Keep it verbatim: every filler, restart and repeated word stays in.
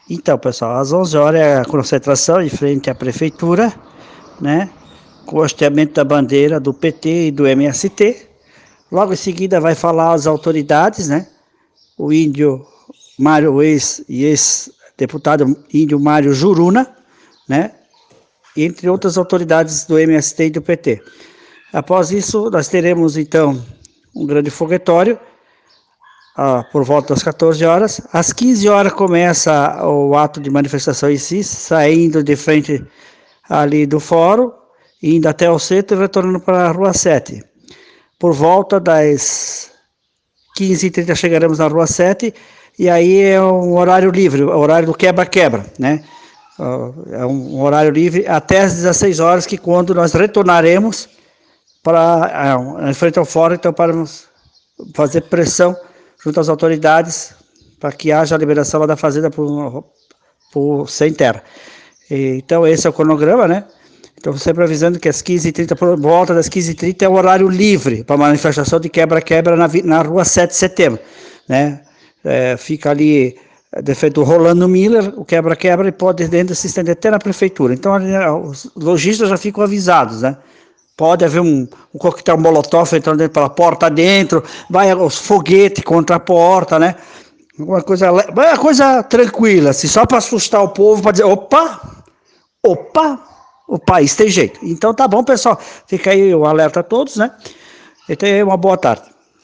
Então, pessoal, às onze horas é a concentração em frente à prefeitura, né? Com o hasteamento da bandeira do P T e do M S T. Logo em seguida vai falar as autoridades, né? O índio Mário, o ex e ex-deputado índio Mário Juruna, né? Entre outras autoridades do M S T e do P T. Após isso, nós teremos, então, um grande foguetório, ah, por volta das quatorze horas. Às quinze horas começa o ato de manifestação em si, saindo de frente ali do fórum, indo até o centro e retornando para a Rua sete. Por volta das quinze e trinta chegaremos na Rua sete, e aí é um horário livre, o horário do quebra-quebra, né? É um horário livre até as dezesseis horas, que quando nós retornaremos para em frente ao fórum, então para fazer pressão junto às autoridades para que haja a liberação lá da fazenda por, por sem terra. E, então esse é o cronograma, né? Então sempre avisando que às quinze e trinta, por volta das quinze e trinta é o horário livre para manifestação de quebra-quebra na, na Rua sete de setembro, né? É, fica ali defeito Rolando Miller, o quebra-quebra, e pode dentro se estender até na prefeitura. Então os lojistas já ficam avisados, né? Pode haver um, um coquetel molotov entrando dentro pela porta dentro, vai os foguetes contra a porta, né? Uma coisa, uma coisa tranquila, assim, só para assustar o povo, para dizer, opa, opa, o país tem jeito. Então tá bom, pessoal, fica aí o alerta a todos, né? E tenha uma boa tarde.